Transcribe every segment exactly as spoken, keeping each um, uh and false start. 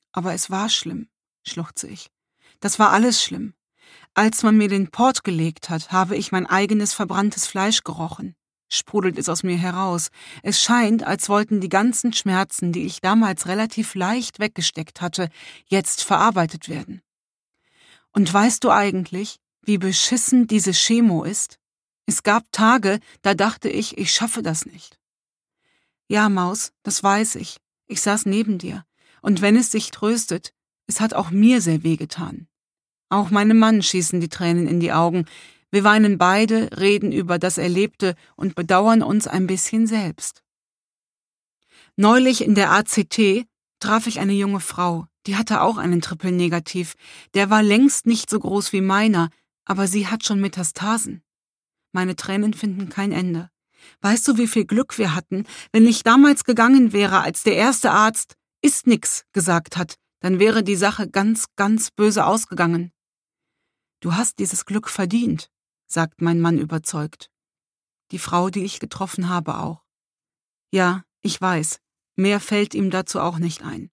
Aber es war schlimm, schluchze ich. Das war alles schlimm. Als man mir den Port gelegt hat, habe ich mein eigenes verbranntes Fleisch gerochen. Sprudelt es aus mir heraus. Es scheint, als wollten die ganzen Schmerzen, die ich damals relativ leicht weggesteckt hatte, jetzt verarbeitet werden. Und weißt du eigentlich, wie beschissen diese Chemo ist? Es gab Tage, da dachte ich, ich schaffe das nicht. Ja, Maus, das weiß ich. Ich saß neben dir. Und wenn es dich tröstet, es hat auch mir sehr wehgetan. Auch meinem Mann schießen die Tränen in die Augen. Wir weinen beide, reden über das Erlebte und bedauern uns ein bisschen selbst. Neulich in der A C T traf ich eine junge Frau, die hatte auch einen Triple-Negativ. Der war längst nicht so groß wie meiner, aber sie hat schon Metastasen. Meine Tränen finden kein Ende. Weißt du, wie viel Glück wir hatten? Wenn ich damals gegangen wäre, als der erste Arzt „ist nix" gesagt hat, dann wäre die Sache ganz, ganz böse ausgegangen. Du hast dieses Glück verdient, sagt mein Mann überzeugt. Die Frau, die ich getroffen habe, auch. Ja, ich weiß, mehr fällt ihm dazu auch nicht ein.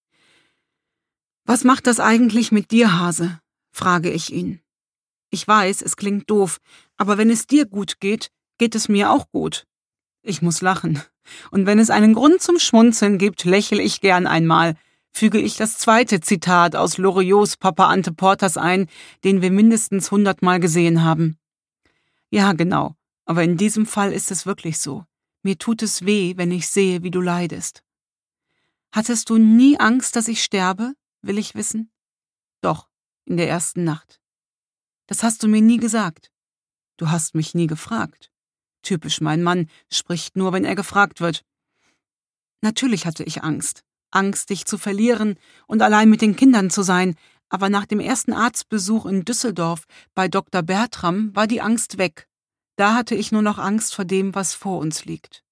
Was macht das eigentlich mit dir, Hase? Frage ich ihn. Ich weiß, es klingt doof, aber wenn es dir gut geht, geht es mir auch gut. Ich muss lachen. Und wenn es einen Grund zum Schmunzeln gibt, lächle ich gern einmal, füge ich das zweite Zitat aus Loriots Papa Ante Portas ein, den wir mindestens hundertmal gesehen haben. Ja, genau, aber in diesem Fall ist es wirklich so. Mir tut es weh, wenn ich sehe, wie du leidest. Hattest du nie Angst, dass ich sterbe, will ich wissen? Doch, in der ersten Nacht. Das hast du mir nie gesagt. Du hast mich nie gefragt. Typisch mein Mann, spricht nur, wenn er gefragt wird. Natürlich hatte ich Angst. Angst, dich zu verlieren und allein mit den Kindern zu sein. Aber nach dem ersten Arztbesuch in Düsseldorf bei Doktor Bertram war die Angst weg. Da hatte ich nur noch Angst vor dem, was vor uns liegt.